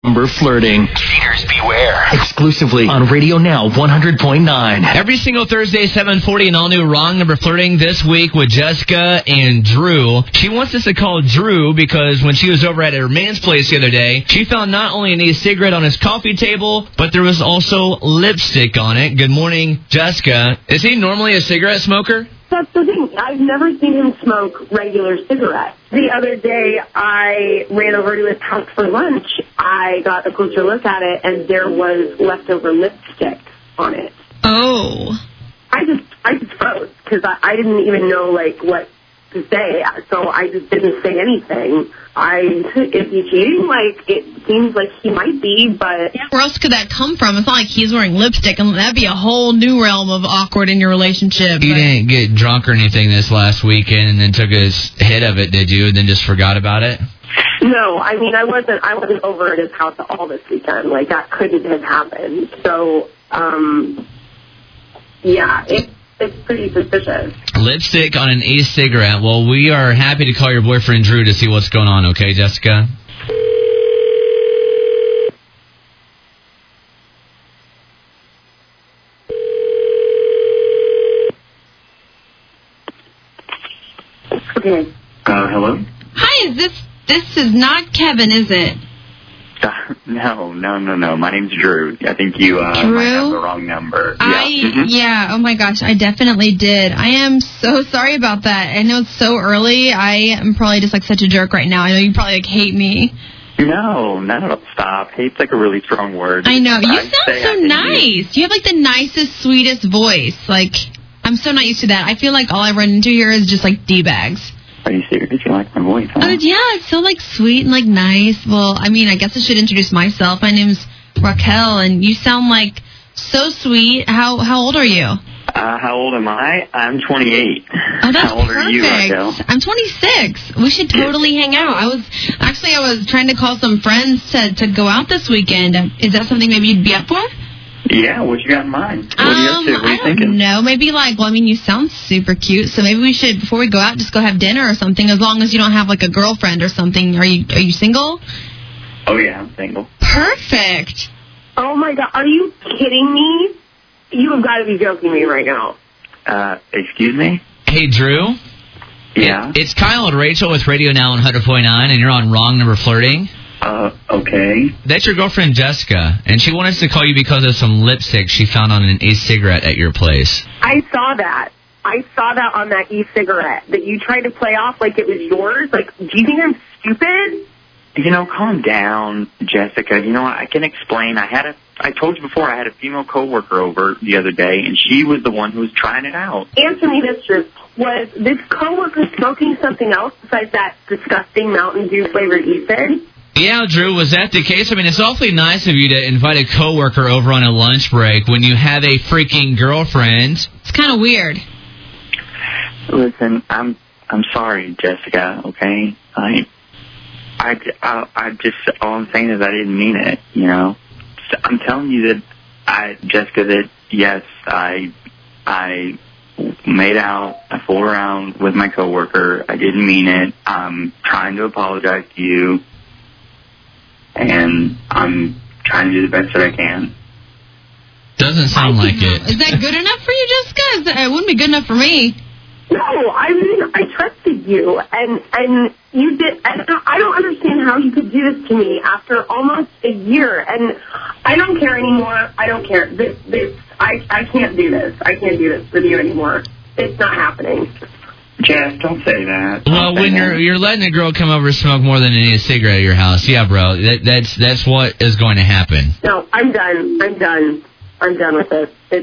Number flirting. Cheaters beware. Exclusively on Radio Now 100.9. Every single Thursday, 7:40, an all-new Wrong Number Flirting this week with Jessica and Drew. She wants us to call Drew because when she was over at her man's place the other day, she found not only an e-cigarette on his coffee table, but there was also lipstick on it. Good morning, Jessica. Is he normally a cigarette smoker? That's the thing. I've never seen him smoke regular cigarettes. The other day, I ran over to his house for lunch. I got a closer look at it, and there was leftover lipstick on it. Oh. I just froze because I didn't even know, what to say. So I just didn't say anything. Is he cheating? It seems like he might be, but... Yeah, where else could that come from? It's not like he's wearing lipstick, and that'd be a whole new realm of awkward in your relationship. You didn't get drunk or anything this last weekend and then took a hit of it, did you? And then just forgot about it? No, I wasn't over at his house all this weekend. That couldn't have happened. So, yeah, it's pretty suspicious. Lipstick on an e-cigarette. Well, we are happy to call your boyfriend Drew to see what's going on, okay, Jessica? Okay. Hello? Hi, this is not Kevin, is it? No. My name's Drew. I think you might have the wrong number. Yeah, oh my gosh, I definitely did. I am so sorry about that. I know it's so early. I am probably just such a jerk right now. I know you probably hate me. No, stop. Hate's a really strong word. I know. You sound so nice. You have the nicest, sweetest voice. I'm so not used to that. I feel like all I run into here is just D-bags. Are you serious? You like my voice, huh? Oh, yeah, it's so sweet and nice. Well, I guess I should introduce myself. My name's Raquel, and you sound so sweet. How old are you? How old am I? I'm 28. Oh, that's How old perfect. are you, Raquel? I'm 26. We should totally hang out. I was trying to call some friends to go out this weekend. Is that something maybe you'd be up for? Yeah, what you got in mind? What are you up to? What are you thinking? I don't know. Maybe you sound super cute, so maybe we should, before we go out, just go have dinner or something, as long as you don't have a girlfriend or something. Are you single? Oh, yeah, I'm single. Perfect. Oh, my God. Are you kidding me? You have got to be joking me right now. Excuse me? Hey, Drew? Yeah? It's Kyle and Rachel with Radio Now on 100.9, and you're on Wrong Number Flirting. Okay. That's your girlfriend, Jessica, and she wanted us to call you because of some lipstick she found on an e-cigarette at your place. I saw that. On that e-cigarette that you tried to play off like it was yours. Do you think I'm stupid? Calm down, Jessica. I can explain. I told you before, I had a female coworker over the other day, and she was the one who was trying it out. Answer me this, Drew. Was this coworker smoking something else besides that disgusting Mountain Dew flavored e-cig? Yeah, Drew, was that the case? It's awfully nice of you to invite a coworker over on a lunch break when you have a freaking girlfriend. It's kind of weird. Listen, I'm sorry, Jessica, okay? I just, all I'm saying is I didn't mean it, I'm telling you that, Jessica, that yes, I made out, I fooled around with my coworker. I didn't mean it. I'm trying to apologize to you. And I'm trying to do the best that I can. Doesn't sound like it. Is that good enough for you, Jessica? It wouldn't be good enough for me. No, I trusted you, and you did. And I don't understand how you could do this to me after almost a year. And I don't care anymore. I don't care. I can't do this. I can't do this with you anymore. It's not happening. Jess, don't say that. Well, when you're letting a girl come over and smoke more than a cigarette at your house, yeah, bro, that's what is going to happen. No, I'm done. I'm done with this.